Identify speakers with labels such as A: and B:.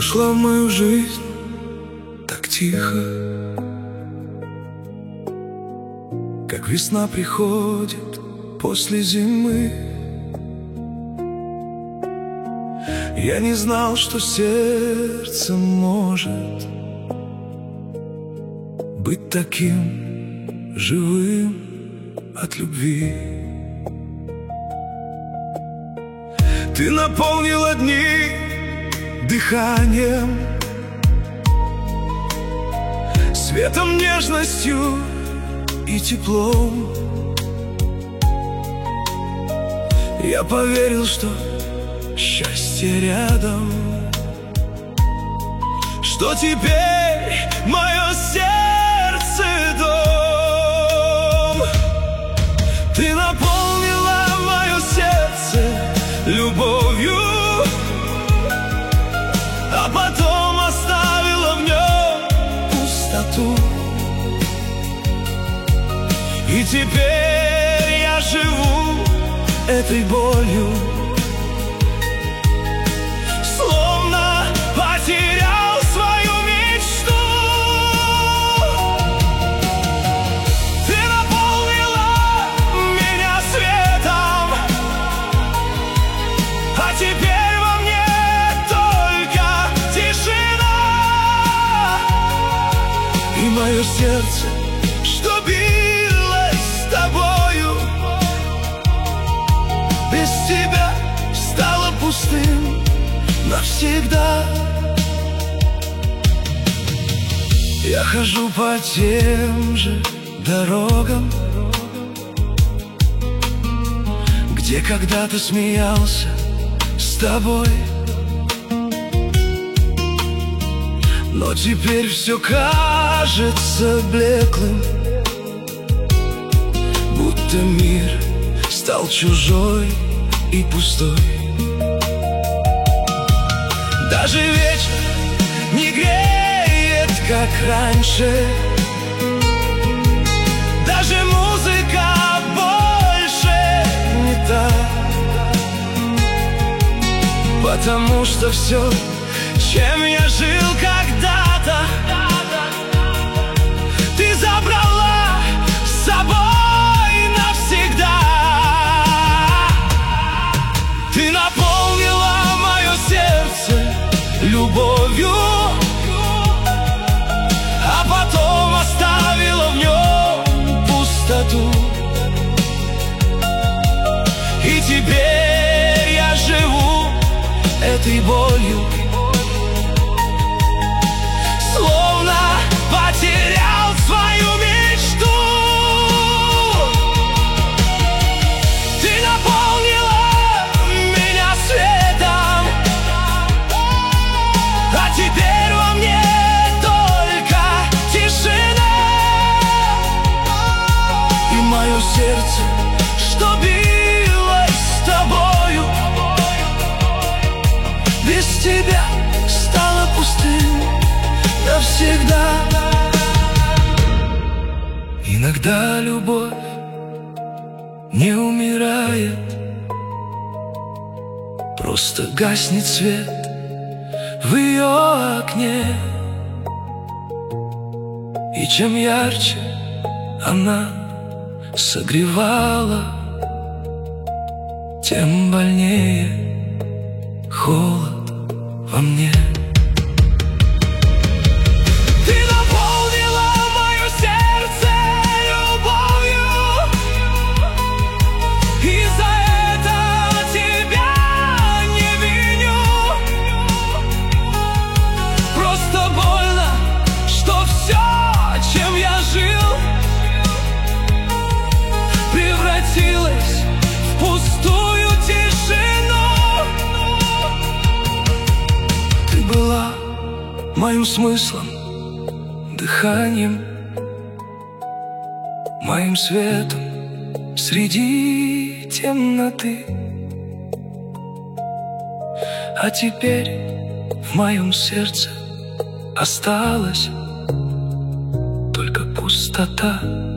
A: вошла в мою жизнь так тихо, как весна приходит после зимы. Я не знал, что сердце может быть таким живым от любви. Ты наполнила дни дыханием, светом, нежностью и теплом. Я поверил, что счастье рядом, что теперь мое сердце дом. Ты наполнила мое сердце любовью, а потом оставила в нем пустоту. И теперь я живу этой болью, словно потерял свою мечту. Ты наполнила меня светом, а теперь во мне только тишина. И мое сердце, что билось с тобою, без тебя стало пустым навсегда. Я хожу по тем же дорогам, где когда-то смеялся с тобой, но теперь все кажется блеклым, будто мир стал чужой и пустой. Даже вечер не греет, как раньше, даже музыка больше не та, потому что все, чем я жил когда-то, ты забрала с собой навсегда. Ты наполнила мое сердце любовью, а потом оставила в нем пустоту. И теперь я живу этой болью, словно потерял свою мечту. Ты наполнила меня светом, а теперь во мне только тишина. И мое сердце, что билось с тобою, без тебя стало пустым навсегда. Иногда любовь не умирает, просто гаснет свет в ее окне. И чем ярче она согревала, тем больнее холод во мне. Ты наполнила мое сердце любовью, и за это тебя не виню. Просто больно, что все, чем я жил, превратилось в пустую тишину. Ты была моим смыслом, дыханием, моим светом среди темноты. А теперь в моем сердце осталась только пустота.